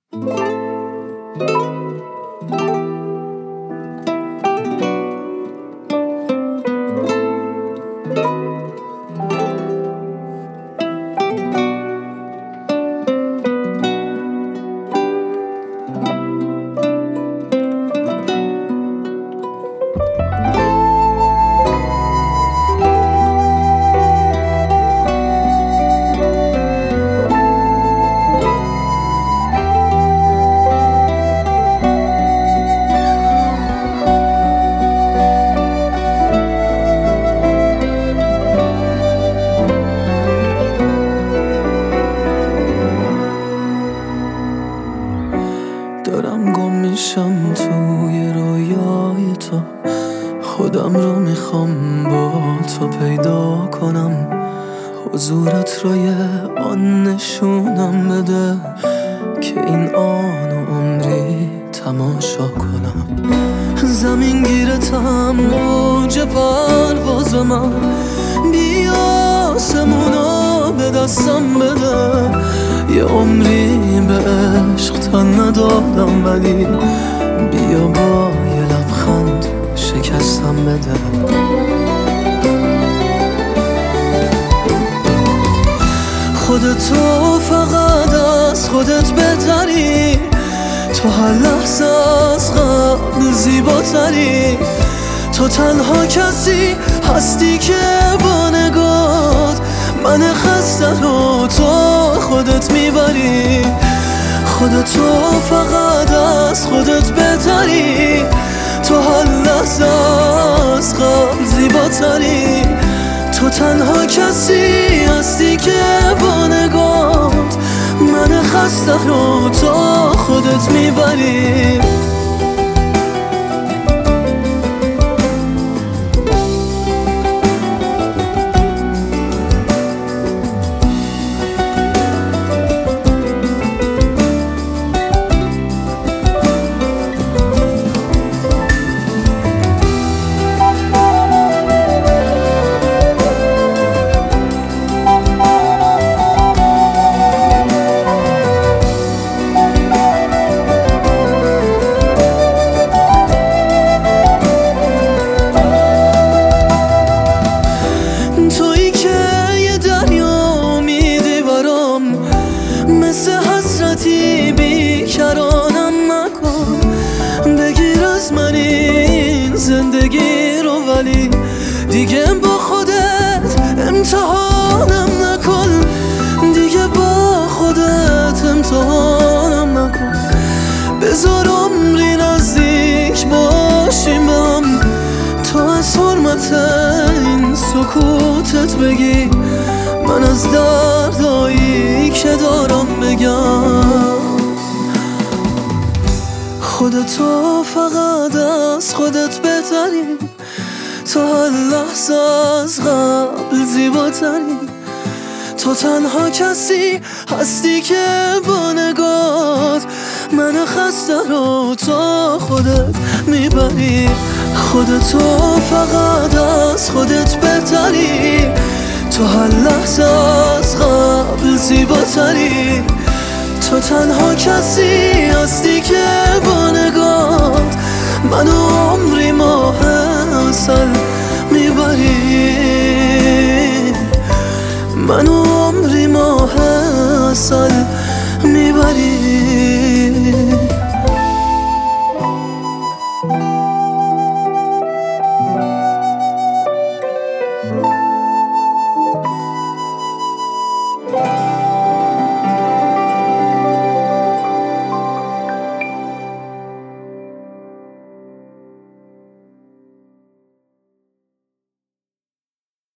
دارم گم میشم توی رویای تو، خودم رو میخوام با تو پیدا کنم، حضورت رو یه آن نشونم بده که این آن و عمری تماشا کنم. زمین گیرتم اوج پرواز من، بیا آسمونو به دستم بده، یه عمری به عشق تن ندادم ولی بیا با یه لبخند شکستم بده. خودتو فقط از خودت بهتری، تو هر لحظه از قبل زیباتری، تو تنها کسی هستی که با نگات من خسته رو تو خودت میبری. خودتو فقط از خودت بهتری، تو هر لحظه از قبل زیباتری، تو تنها کسی هستی که با نگات من خسته رو تو خودت میبری. مثل حسرتی بیکرانم نکن، بگیر از من این زندگی رو ولی دیگه با خودت امتحانم نکن، دیگه با خودت امتحانم نکن. بذار عمری نزدیک باشیم به هم، تو از حرمت این سکوتت بگی، من از دردایی که دارم بگم. خودتو فقط از خودت بهتری، تو هر لحظه از قبل زیباتری، تو تنها کسی هستی که با نگات من خسته رو تو خودت میبری. خودتو فقط از خودت بهتری، تو هر لحظه از قبل زیباتری، تو تنها کسی هستی که با نگات منو عمری ماه عسل میبری، منو عمری ماه عسل میبری.